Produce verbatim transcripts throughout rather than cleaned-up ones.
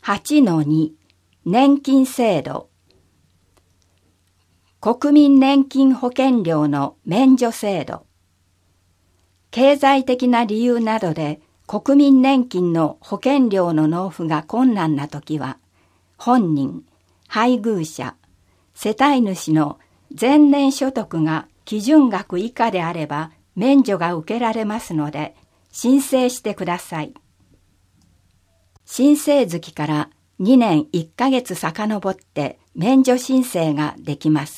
はちのに 年金制度。国民年金保険料の免除制度。経済的な理由などで国民年金の保険料の納付が困難なときは、本人、配偶者、世帯主の前年所得が基準額以下であれば免除が受けられますので、申請してください。申請月からにねんいっかげつ遡って免除申請ができます。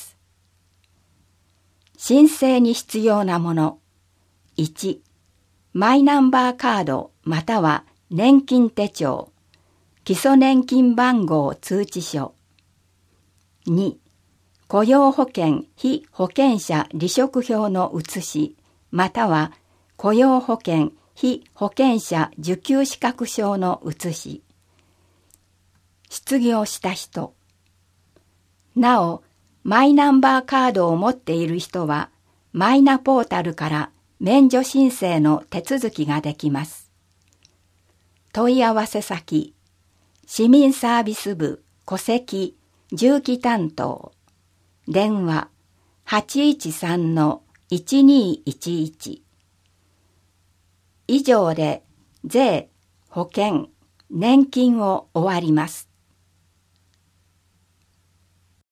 申請に必要なもの。いち、マイナンバーカードまたは年金手帳、基礎年金番号通知書。に、雇用保険被保険者離職票の写し、または雇用保険被保険者受給資格証の写し。失業した人。なお、マイナンバーカードを持っている人は、マイナポータルから免除申請の手続きができます。問い合わせ先、市民サービス部戸籍住基担当、電話 はちいちさんのいちにいちいち。以上で税、保険、年金を終わります。